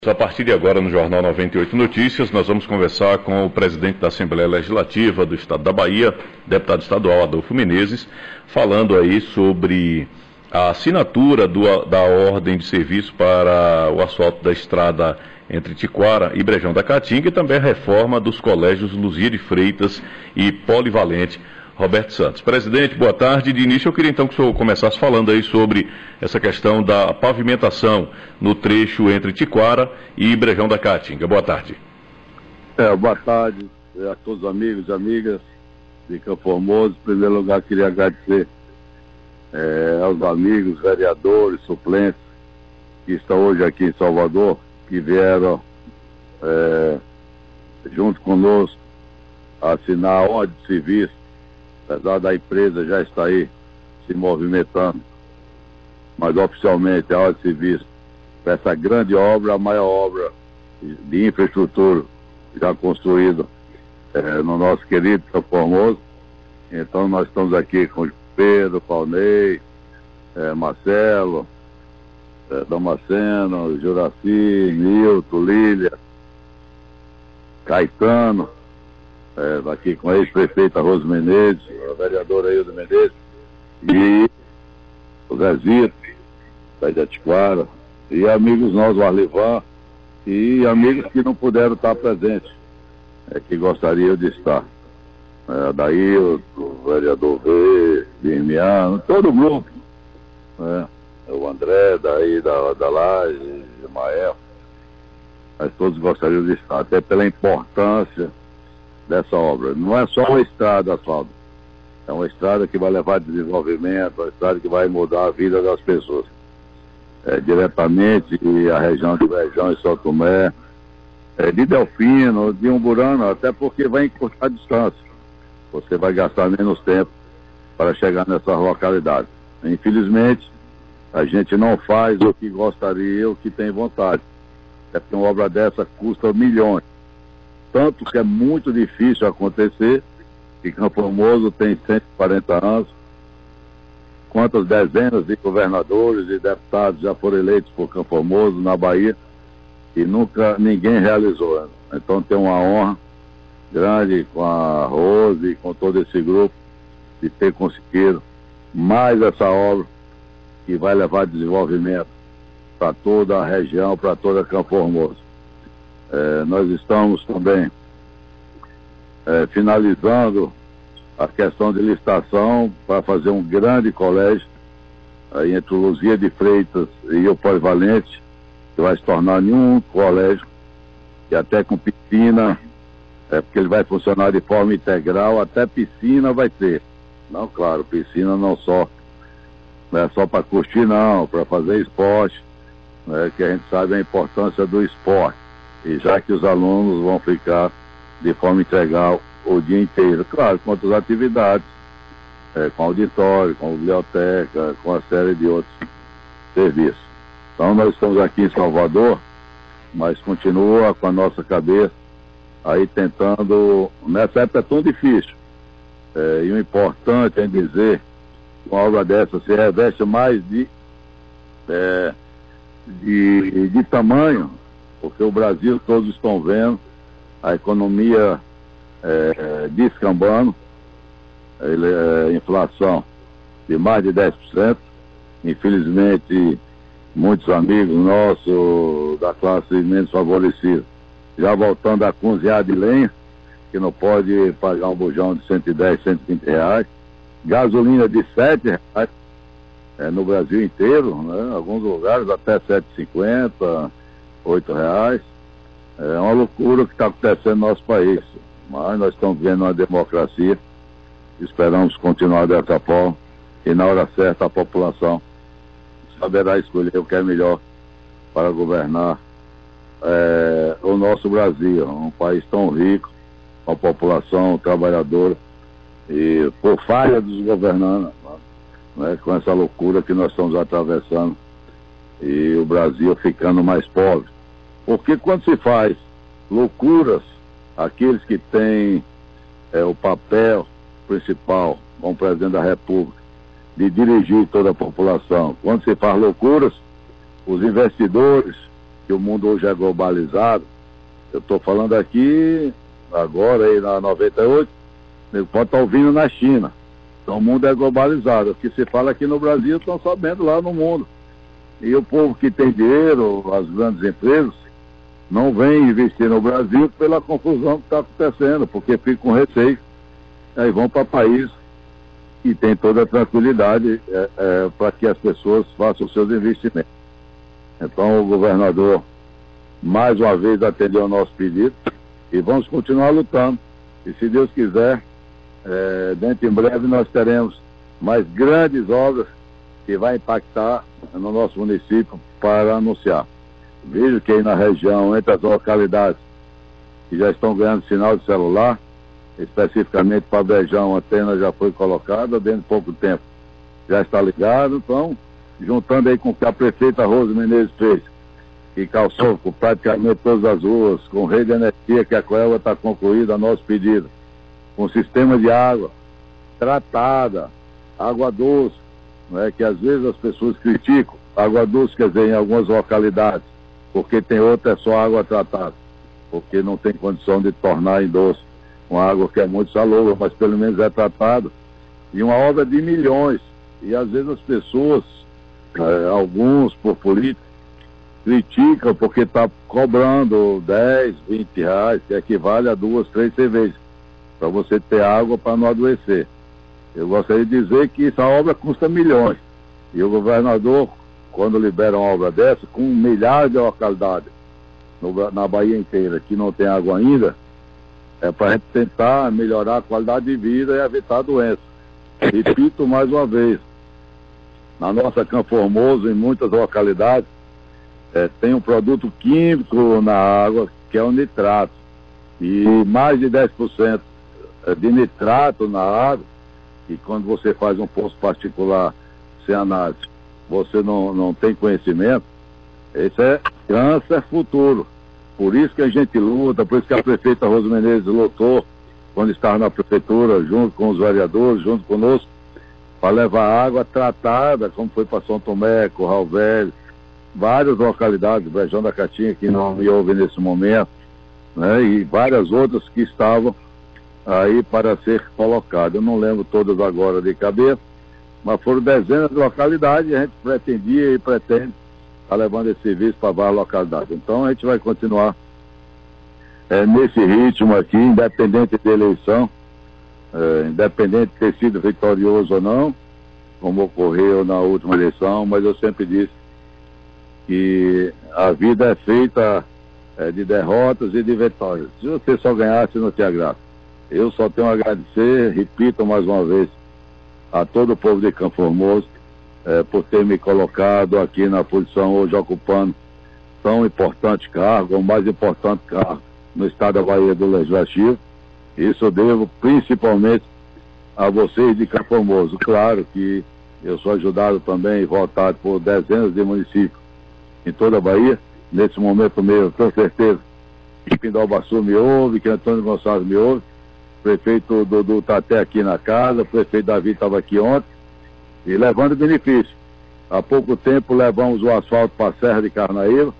A partir de agora, no Jornal 98 Notícias, nós vamos conversar com o presidente da Assembleia Legislativa do Estado da Bahia, deputado estadual Adolfo Menezes, falando aí sobre a assinatura da ordem de serviço para o asfalto da estrada entre Tiquara e Brejão da Caatinga e também a reforma dos colégios Luzia de Freitas e Polivalente Roberto Santos. Presidente, boa tarde. De início eu queria então que o senhor começasse falando aí sobre essa questão da pavimentação no trecho entre Tiquara e Brejão da Caatinga. Boa tarde. Boa tarde a todos os amigos e amigas de Campo Formoso. Em primeiro lugar, queria agradecer aos amigos, vereadores, suplentes que estão hoje aqui em Salvador, que vieram junto conosco assinar a ordem de serviço. Apesar da empresa já estar aí se movimentando, mas oficialmente a ordem de serviço para essa grande obra, a maior obra de infraestrutura já construída no nosso querido Campo Formoso. Então nós estamos aqui com o Pedro, Paunei, Marcelo, Damasceno, Juraci, Nilton, Lília, Caetano, aqui com a ex-prefeita Rose Menezes, a vereadora Hilda Menezes, e o Zezito, da Tiquara, e amigos nossos, o Arlivan, e amigos que não puderam estar presentes, que gostariam de estar. Daí o vereador V, Birmiano, todo o grupo, o André, daí da Laje, Mael, mas todos gostariam de estar, até pela importância dessa obra. Não é só uma estrada asfalto, é uma estrada que vai levar desenvolvimento, uma estrada que vai mudar a vida das pessoas. Diretamente a região de Brejão e São Tomé, de Delfino, de Umburana, até porque vai encurtar a distância. Você vai gastar menos tempo para chegar nessas localidades. Infelizmente, a gente não faz o que gostaria, o que tem vontade. Porque uma obra dessa custa milhões. Tanto que é muito difícil acontecer, que Campo Formoso tem 140 anos, quantas dezenas de governadores e deputados já foram eleitos por Campo Formoso, na Bahia, e nunca ninguém realizou. Então tem uma honra grande com a Rose e com todo esse grupo de ter conseguido mais essa obra que vai levar desenvolvimento para toda a região, para toda Campo Formoso. Nós estamos também finalizando a questão de licitação para fazer um grande colégio aí entre o Luzia de Freitas e o Polivalente, que vai se tornar nenhum colégio, e até com piscina, porque ele vai funcionar de forma integral, até piscina vai ter. Não, claro, piscina não é só para curtir, não, para fazer esporte, que a gente sabe a importância do esporte. E já que os alunos vão ficar de forma integral o dia inteiro, claro, com outras atividades, com auditório, com biblioteca, com uma série de outros serviços. Então nós estamos aqui em Salvador, mas continua com a nossa cabeça aí tentando, nessa época é tão difícil, e o importante é dizer que uma obra dessa se reveste mais de tamanho, porque o Brasil, todos estão vendo a economia descambando, inflação de mais de 10%. Infelizmente, muitos amigos nossos da classe menos favorecida já voltando a cozinhar de lenha, que não pode pagar um bujão de 110, 120 reais, gasolina de 7 reais no Brasil inteiro, alguns lugares até 7,50, 8 reais. É uma loucura o que está acontecendo no nosso país, mas nós estamos vendo uma democracia, esperamos continuar dessa forma, e na hora certa a população saberá escolher o que é melhor para governar o nosso Brasil, um país tão rico, com a população trabalhadora, e por falha dos governantes, com essa loucura que nós estamos atravessando, e o Brasil ficando mais pobre. Porque quando se faz loucuras, aqueles que têm o papel principal, como presidente da República, de dirigir toda a população, quando se faz loucuras, os investidores que o mundo hoje é globalizado. Eu estou falando aqui, agora, aí na 98, pode estar ouvindo na China. Então o mundo é globalizado. O que se fala aqui no Brasil estão sabendo lá no mundo. E o povo que tem dinheiro, as grandes empresas, não vem investir no Brasil pela confusão que está acontecendo, porque fica com receio. Aí vão para país e tem toda a tranquilidade para que as pessoas façam os seus investimentos. Então o governador, mais uma vez, atendeu ao nosso pedido e vamos continuar lutando. E se Deus quiser, dentro em breve nós teremos mais grandes obras que vai impactar no nosso município para anunciar. Vejo que aí na região, entre as localidades que já estão ganhando sinal de celular, especificamente para Brejão, a antena já foi colocada, dentro de pouco tempo já está ligado. Então, juntando aí com o que a prefeita Rose Menezes fez, que calçou com praticamente todas as ruas, com rede de energia, que a Coelba está concluída a nosso pedido, com sistema de água tratada, água doce, que às vezes as pessoas criticam, água doce, quer dizer, em algumas localidades, porque tem outra é só água tratada, porque não tem condição de tornar em doce uma água que é muito salobra, mas pelo menos é tratada, e uma obra de milhões, e às vezes as pessoas, alguns por política, criticam porque está cobrando 10, 20 reais, que equivale a 2, 3 cervejas, para você ter água para não adoecer. Eu gostaria de dizer que essa obra custa milhões, e o governador, quando libera uma obra dessa, com milhares de localidades na Bahia inteira que não tem água ainda, é para a gente tentar melhorar a qualidade de vida e evitar doenças. Repito mais uma vez, na nossa Campo Formoso, em muitas localidades, tem um produto químico na água, que é o nitrato. E mais de 10% de nitrato na água, e quando você faz um poço particular sem análise, você não tem conhecimento, isso é câncer futuro. Por isso que a gente luta, por isso que a prefeita Rose Menezes lutou, quando estava na prefeitura, junto com os vereadores, junto conosco, para levar água tratada, como foi para São Tomé, Curral Velho, várias localidades, Brejão da Catinha, que não me ouve nesse momento, e várias outras que estavam aí para ser colocadas. Eu não lembro todas agora de cabeça, mas foram dezenas de localidades e a gente pretendia e pretende estar levando esse serviço para várias localidades. Então a gente vai continuar nesse ritmo aqui, independente de eleição, independente de ter sido vitorioso ou não, como ocorreu na última eleição, mas eu sempre disse que a vida é feita de derrotas e de vitórias. Se você só ganhasse, não tinha graça. Eu só tenho a agradecer, repito mais uma vez, a todo o povo de Campo Formoso, por ter me colocado aqui na posição, hoje ocupando tão importante cargo, o mais importante cargo no estado da Bahia do Legislativo. Isso eu devo principalmente a vocês de Campo Formoso. Claro que eu sou ajudado também e votado por dezenas de municípios em toda a Bahia. Nesse momento mesmo, tenho certeza que Pindobaçu me ouve, que Antônio Gonçalves me ouve, o prefeito Dudu está até aqui na casa, o prefeito Davi estava aqui ontem, e levando benefício. Há pouco tempo levamos o asfalto para a Serra de Carnaíba,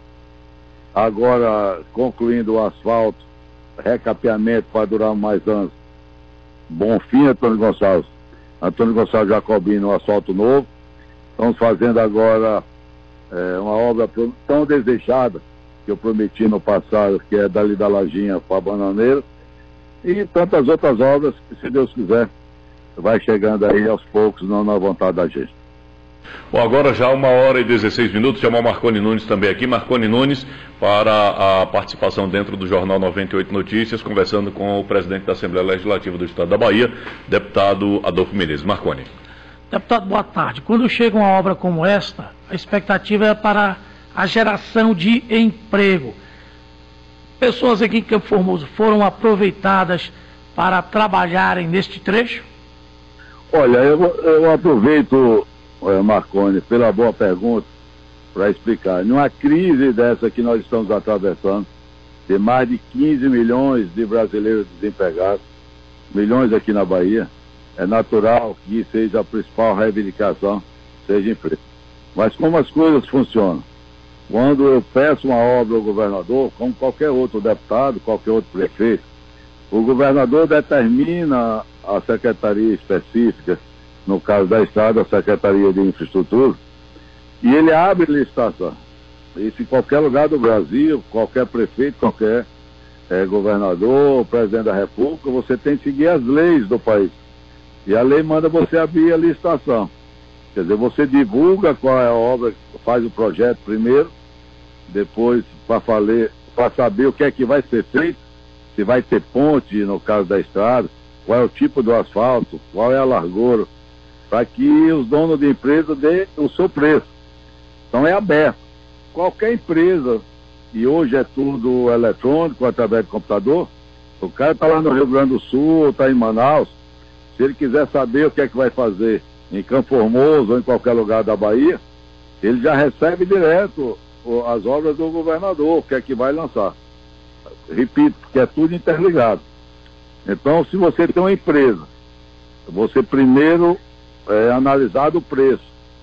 agora concluindo o asfalto, recapeamento para durar mais anos. Bonfim, Antônio Gonçalves Jacobino, um asfalto novo. Estamos fazendo agora uma obra tão desejada que eu prometi no passado, que é dali da Lajinha para a Bananeira, e tantas outras obras que, se Deus quiser, vai chegando aí aos poucos, não na vontade da gente. Bom, agora já 1h16, chamar o Marconi Nunes também aqui. Marconi Nunes, para a participação dentro do Jornal 98 Notícias, conversando com o presidente da Assembleia Legislativa do Estado da Bahia, deputado Adolfo Menezes. Marconi. Deputado, boa tarde. Quando chega uma obra como esta, a expectativa é para a geração de emprego. Pessoas aqui em Campo Formoso foram aproveitadas para trabalharem neste trecho? Olha, eu aproveito, Marconi, pela boa pergunta, para explicar. Numa crise dessa que nós estamos atravessando, de mais de 15 milhões de brasileiros desempregados, milhões aqui na Bahia, é natural que seja a principal reivindicação, seja emprego. Mas como as coisas funcionam? Quando eu peço uma obra ao governador, como qualquer outro deputado, qualquer outro prefeito, o governador determina a secretaria específica, no caso da estrada, a Secretaria de Infraestrutura, e ele abre licitação. Isso em qualquer lugar do Brasil, qualquer prefeito, qualquer governador, presidente da República, você tem que seguir as leis do país. E a lei manda você abrir a licitação. Quer dizer, você divulga qual é a obra, faz o projeto primeiro, depois para saber o que é que vai ser feito, se vai ter ponte, no caso da estrada, qual é o tipo do asfalto, qual é a largura, para que os donos de empresa dêem o seu preço. Então é aberto. Qualquer empresa, e hoje é tudo eletrônico, através do computador, o cara está lá no Rio Grande do Sul, está em Manaus, se ele quiser saber o que é que vai fazer em Campo Formoso ou em qualquer lugar da Bahia, ele já recebe direto as obras do governador, o que é que vai lançar. Repito, porque é tudo interligado. Então, se você tem uma empresa, você primeiro analisar o preço.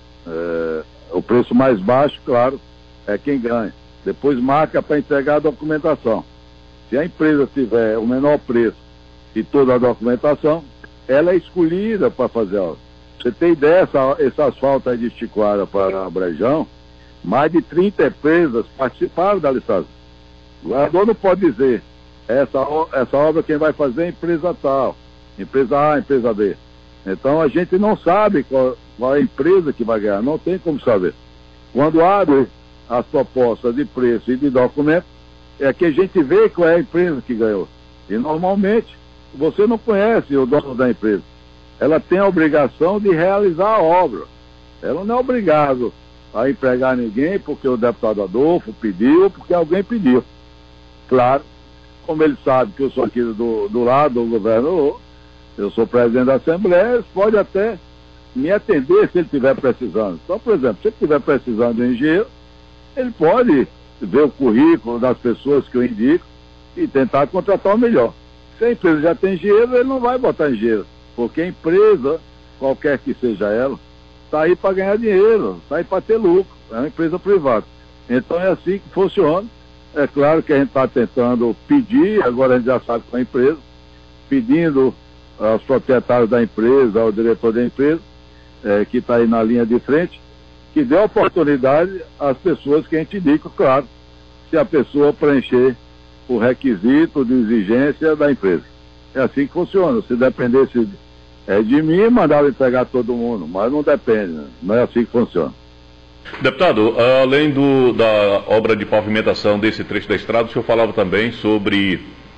O preço mais baixo, claro, é quem ganha. Depois marca para entregar a documentação. Se a empresa tiver o menor preço e toda a documentação, ela é escolhida para fazer a obra. Você tem ideia, esse asfalto aí de Estiquara para Brejão, mais de 30 empresas participaram da licitação. O governador não pode dizer, essa obra quem vai fazer é a empresa tal, empresa A, empresa B. Então a gente não sabe qual é a empresa que vai ganhar, não tem como saber. Quando abre as propostas de preço e de documento, é que a gente vê qual é a empresa que ganhou. E normalmente você não conhece o dono da empresa. Ela tem a obrigação de realizar a obra. Ela não é obrigada a empregar ninguém porque o deputado Adolfo pediu, porque alguém pediu. Claro, como ele sabe que eu sou aqui do lado do governador, eu sou presidente da Assembleia, ele pode até me atender se ele estiver precisando. Então, por exemplo, se ele estiver precisando de um engenheiro, ele pode ver o currículo das pessoas que eu indico e tentar contratar o melhor. Se a empresa já tem engenheiro, ele não vai botar engenheiro, porque a empresa, qualquer que seja ela, está aí para ganhar dinheiro, está aí para ter lucro, é uma empresa privada. Então é assim que funciona. É claro que a gente está tentando pedir, agora a gente já sabe com a empresa, pedindo aos proprietários da empresa, ao diretor da empresa, que está aí na linha de frente, que dê oportunidade às pessoas que a gente indica, claro, se a pessoa preencher o requisito de exigência da empresa. É assim que funciona. Se dependesse de mim, mandava entregar todo mundo, mas não depende, né? Não é assim que funciona. Deputado, além da obra de pavimentação desse trecho da estrada, o senhor falava também sobre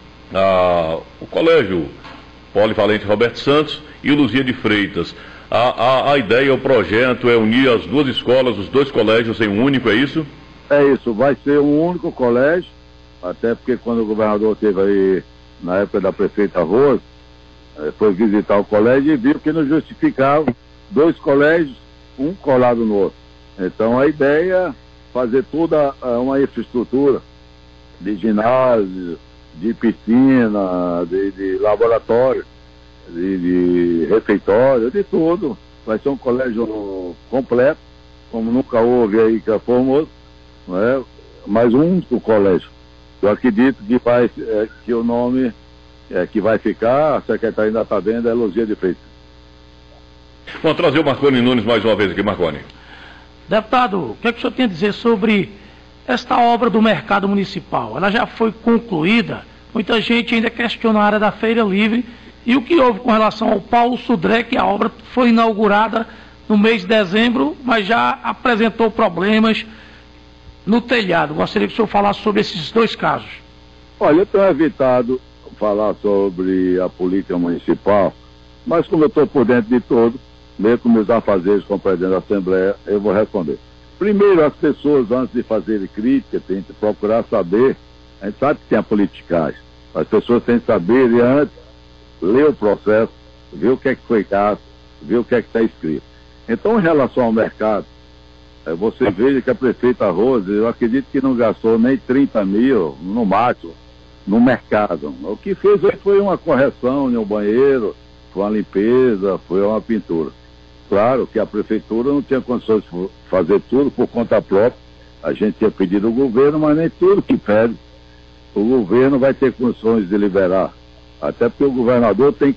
o colégio Polivalente Roberto Santos e o Luzia de Freitas. A ideia, o projeto é unir as duas escolas, os dois colégios em um único, é isso? É isso, vai ser um único colégio, até porque quando o governador esteve aí, na época da prefeita Rosa, foi visitar o colégio e viu que não justificava dois colégios, um colado no outro. Então a ideia é fazer toda uma infraestrutura de ginásio, de piscina, de laboratório, de refeitório, de tudo. Vai ser um colégio completo, como nunca houve aí que é Formoso, não é? Mas um único colégio. Eu acredito que o nome que vai ficar, a secretaria ainda está vendo, é Luzia de Freitas. Vamos trazer o Marconi Nunes mais uma vez aqui, Marconi. Deputado, o que é que o senhor tem a dizer sobre esta obra do mercado municipal? Ela já foi concluída, muita gente ainda questiona a área da Feira Livre, e o que houve com relação ao Paulo Sudré, que a obra foi inaugurada no mês de dezembro, mas já apresentou problemas no telhado. Gostaria que o senhor falasse sobre esses dois casos. Olha, eu tenho evitado falar sobre a política municipal, mas como eu estou por dentro de tudo, mesmo com meus afazeres como presidente da Assembleia, eu vou responder. Primeiro, as pessoas, antes de fazerem crítica, têm que procurar saber, a gente sabe que tem a politicagem, as pessoas têm que saber e antes ler o processo, ver o que é que foi gasto, ver o que é que está escrito. Então, em relação ao mercado, você veja que a prefeita Rosa, eu acredito que não gastou nem 30 mil, no máximo, no mercado. O que fez foi uma correção em um banheiro, foi uma limpeza, foi uma pintura. Claro que a prefeitura não tinha condições de fazer tudo por conta própria, A gente tinha pedido ao governo, mas nem tudo que pede o governo vai ter condições de liberar. Até porque o governador tem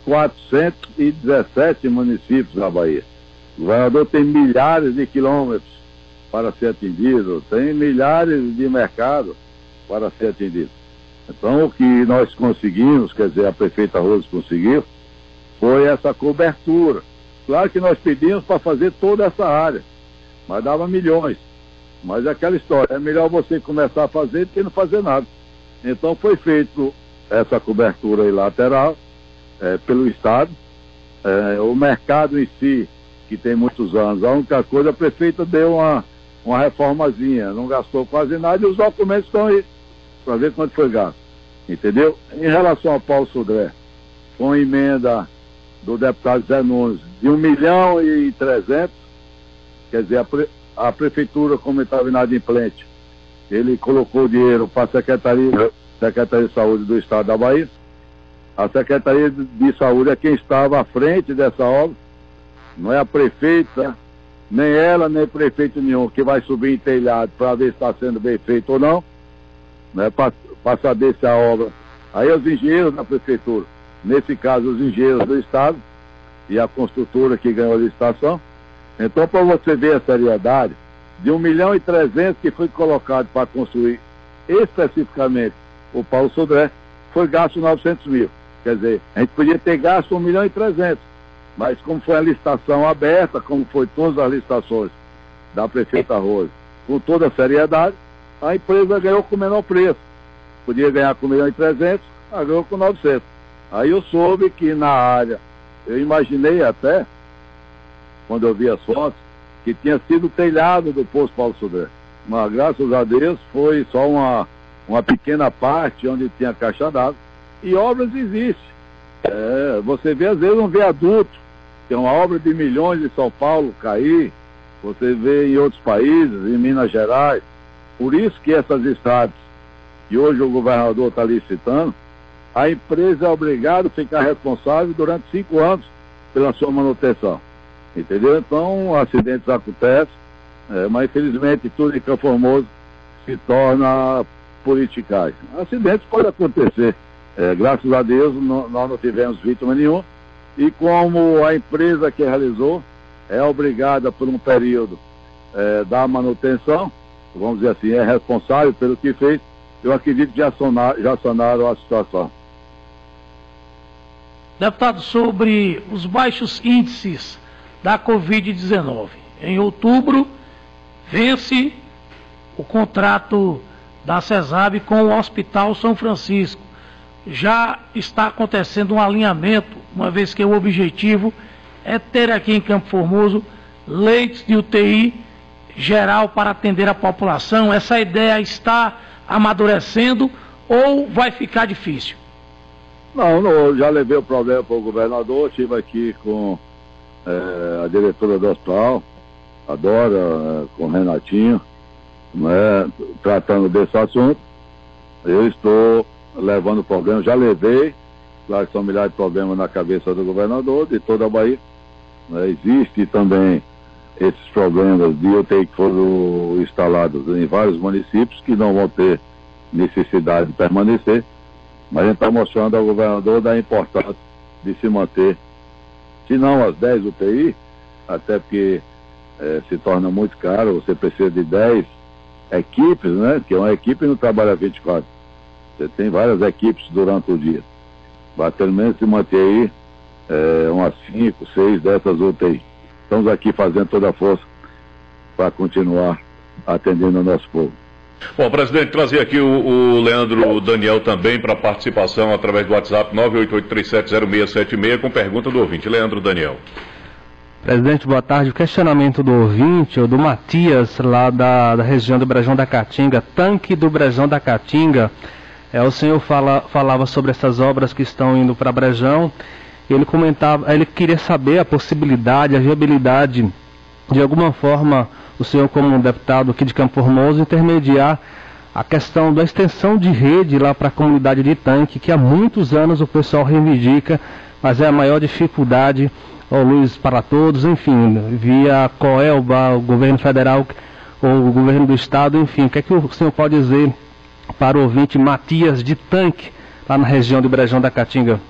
417 municípios na Bahia. O governador tem milhares de quilômetros para ser atendido, tem milhares de mercados para ser atendido. Então, o que nós conseguimos, quer dizer, a prefeita Rose conseguiu, foi essa cobertura. Claro que nós pedimos para fazer toda essa área, mas dava milhões. Mas é aquela história, é melhor você começar a fazer do que não fazer nada. Então foi feito essa cobertura aí lateral pelo Estado. O mercado em si, que tem muitos anos, a única coisa, a prefeita deu uma reformazinha, não gastou quase nada e os documentos estão aí, para ver quanto foi gasto. Entendeu? Em relação ao Paulo Sodré, com emenda do deputado Zé Nunes de 1.300.000, quer dizer, a prefeitura, como estava inadimplente, ele colocou dinheiro para a Secretaria de Saúde do Estado da Bahia. A Secretaria de Saúde é quem estava à frente dessa obra, não é a prefeita, nem ela, nem prefeito nenhum, que vai subir em telhado para ver se está sendo bem feito ou não, né, para saber se a obra... Aí os engenheiros da prefeitura, nesse caso os engenheiros do Estado e a construtora que ganhou a licitação. Então, para você ver a seriedade, de 1.300.000 que foi colocado para construir especificamente o Paulo Sodré, foi gasto 900.000. Quer dizer, a gente podia ter gasto 1.300.000, mas como foi a licitação aberta, como foi todas as licitações da prefeita Rose, com toda a seriedade, a empresa ganhou com o menor preço. Podia ganhar com 1.300.000, ela ganhou com 900. Aí eu soube que na área, eu imaginei até, quando eu vi as fotos, que tinha sido o telhado do posto Paulo Sodré. Mas graças a Deus foi só uma pequena parte onde tinha caixa d'água. E obras existem. Você vê às vezes um viaduto, que é uma obra de milhões em São Paulo, cair. Você vê em outros países, em Minas Gerais. Por isso que essas estradas, que hoje o governador está licitando, a empresa é obrigada a ficar responsável durante 5 anos pela sua manutenção. Entendeu? Então, acidentes acontecem, mas infelizmente tudo em Campo Formoso se torna politicagem. Acidentes podem acontecer. Graças a Deus nós não tivemos vítima nenhuma. E como a empresa que realizou é obrigada por um período da manutenção, vamos dizer assim, é responsável pelo que fez, eu acredito que já sanaram a situação. Deputado, sobre os baixos índices da Covid-19. Em outubro, vence o contrato da CESAB com o Hospital São Francisco. Já está acontecendo um alinhamento, uma vez que o objetivo é ter aqui em Campo Formoso leitos de UTI geral para atender a população. Essa ideia está amadurecendo ou vai ficar difícil? Não, já levei o problema para o governador, estive aqui com a diretora do hospital, a Dora, com o Renatinho, né, tratando desse assunto. Eu estou levando o problema, já levei, claro que são milhares de problemas na cabeça do governador, de toda a Bahia. Existe também esses problemas de UTI que foram instalados em vários municípios que não vão ter necessidade de permanecer, mas a gente está mostrando ao governador da importância de se manter, se não as 10 UTI, até porque se torna muito caro, você precisa de 10 equipes, né? Que uma equipe não trabalha 24. Você tem várias equipes durante o dia. Vai pelo menos se manter aí umas 5, 6 dessas UTI. Estamos aqui fazendo toda a força para continuar atendendo o nosso povo. Bom, presidente, trazer aqui o Leandro Daniel também para participação através do WhatsApp 988370676 com pergunta do ouvinte. Leandro Daniel. Presidente, boa tarde. O questionamento do ouvinte, ou do Matias, lá da região do Brejão da Caatinga, tanque do Brejão da Caatinga. O senhor falava sobre essas obras que estão indo para Brejão. Ele queria saber a possibilidade, a viabilidade, de alguma forma, o senhor como deputado aqui de Campo Formoso, intermediar a questão da extensão de rede lá para a comunidade de Tanque, que há muitos anos o pessoal reivindica, mas é a maior dificuldade, Luz para Todos, enfim, via Coelba, o governo federal, ou o governo do estado, enfim, o que é que o senhor pode dizer para o ouvinte Matias de Tanque, lá na região de Brejão da Caatinga?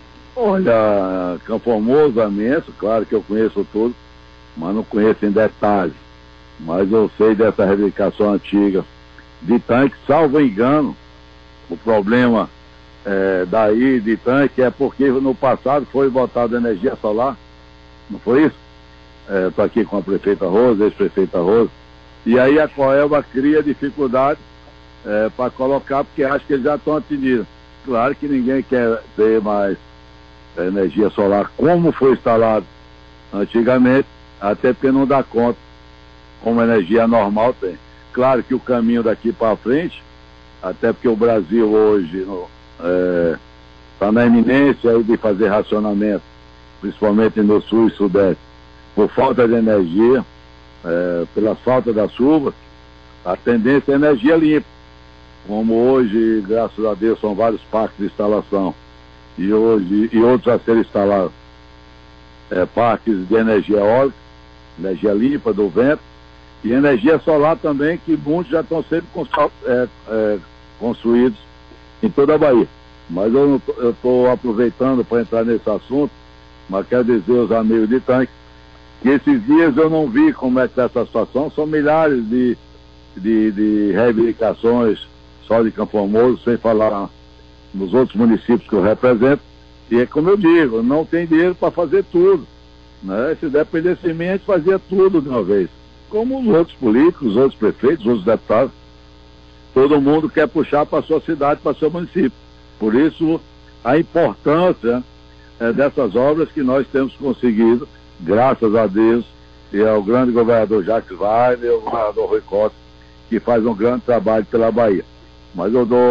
Olha, Campo Formoso, imenso, claro que eu conheço tudo, mas não conheço em detalhes. Mas eu sei dessa reivindicação antiga de Tanque, salvo engano, o problema daí de Tanque é porque no passado foi botada energia solar, não foi isso? Estou aqui com a prefeita Rosa, ex-prefeita Rosa, e aí a Coelba cria dificuldade para colocar, porque acha que eles já estão atendidos. Claro que ninguém quer ter mais energia solar como foi instalado antigamente, até porque não dá conta como a energia normal tem. Claro que o caminho daqui para frente, até porque o Brasil hoje está na iminência aí de fazer racionamento, principalmente no sul e sudeste, por falta de energia, pela falta das chuvas, a tendência é energia limpa. Como hoje, graças a Deus, são vários parques de instalação e outros a serem instalados, parques de energia eólica, energia limpa do vento, e energia solar também, que muitos já estão sendo construídos em toda a Bahia. Mas eu estou aproveitando para entrar nesse assunto, mas quero dizer aos amigos de Tanque que esses dias eu não vi como é que está essa situação. São milhares de reivindicações só de Campo Formoso, sem falar nos outros municípios que eu represento, e é como eu digo, não tem dinheiro para fazer tudo, né? Se dependesse de mim, a gente fazia tudo de uma vez, como os outros políticos, os outros prefeitos, os outros deputados. Todo mundo quer puxar para a sua cidade, para o seu município. Por isso, a importância dessas obras que nós temos conseguido, graças a Deus, e ao grande governador Jacques Wagner e ao governador Rui Costa, que faz um grande trabalho pela Bahia. Mas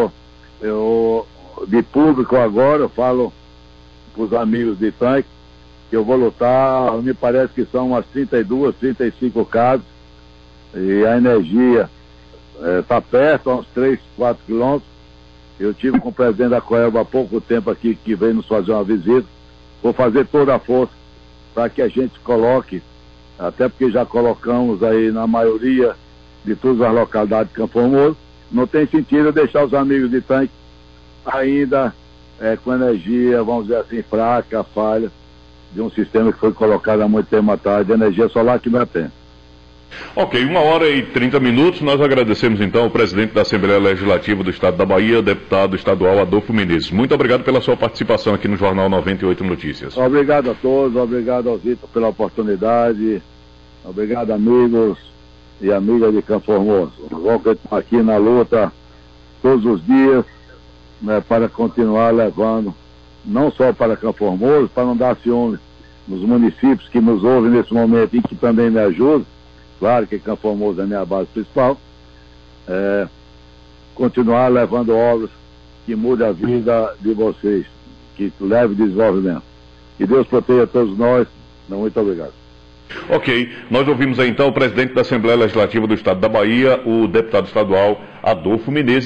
de público agora, eu falo para os amigos de Tanque, que eu vou lutar, me parece que são umas 32, 35 casas, e a energia está perto, a uns 3, 4 quilômetros. Eu tive com o presidente da Coelba há pouco tempo aqui, que veio nos fazer uma visita. Vou fazer toda a força para que a gente coloque, até porque já colocamos aí na maioria de todas as localidades de Campo Formoso. Não tem sentido deixar os amigos de Tanque ainda com energia, vamos dizer assim, fraca, falha, de um sistema que foi colocado há muito tempo atrás, de energia solar que não tem. Ok, 1h30. Nós agradecemos então ao presidente da Assembleia Legislativa do Estado da Bahia, deputado estadual Adolfo Menezes. Muito obrigado pela sua participação aqui no Jornal 98 Notícias. Obrigado a todos, obrigado ao Zito pela oportunidade, obrigado amigos e amigas de Campo Formoso. Vamos continuar aqui na luta todos os dias, né, para continuar levando, não só para Campo Formoso, para não dar ciúme nos municípios que nos ouvem nesse momento e que também me ajudam. Claro que Campo Formoso é a minha base principal. Continuar levando obras que mudem a vida de vocês, que leve desenvolvimento. Que Deus proteja todos nós. Muito obrigado. Ok, nós ouvimos aí então o presidente da Assembleia Legislativa do Estado da Bahia, o deputado estadual Adolfo Menezes.